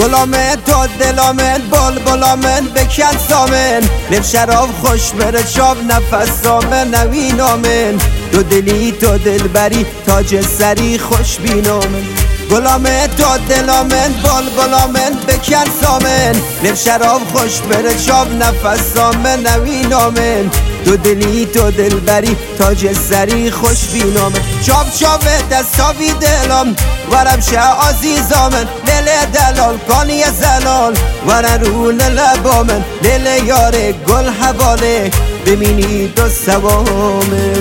گلامن تو دلامن بلبلامن بکن سامن لب شراب خوش بره شاب نفسامن نوینامن تو دلی تو دلبری تاج سری خوش بینامن گلامن تو دلامن بلبلامن بکن سامن لب شراب خوش بره شاب نفسامن نوینامن تو دلی تو دلبری تاج سری خوش بینامن چاب چاب دستاوی دلم ورم شه عزیزامن دل دلال کانی زلال ورن رول لبامن دل یار گل حواله ببینی دو سوامه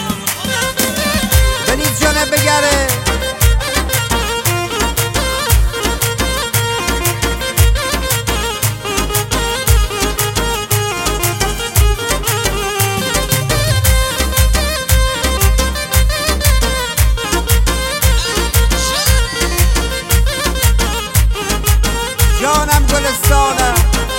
بنید جانه بگره جانم گلستانم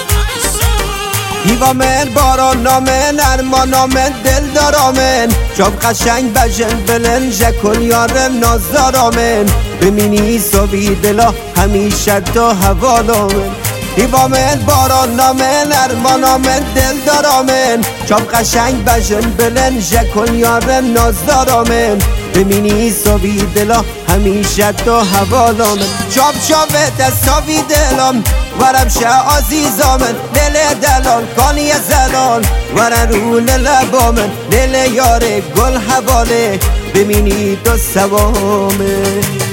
هیوامن باران نامن ارمان نامن دل دارامن شاب قشنگ بجن بلن جکل یارم نازدارامن بمینی صبی دلا همیشه تو حوالامن هیوامن باران نامن ارمان نامن دل دارامن شاب قشنگ بجن بلن جکل یارم نازدارامن بمینی صبی دلا همیشه تو حوالامن چاب چاب دستاوی دلم ورم شه عزیزامن دل دلال کانی زلال ورن رول لبامن دل یار گل حواله ببینی تو سوامه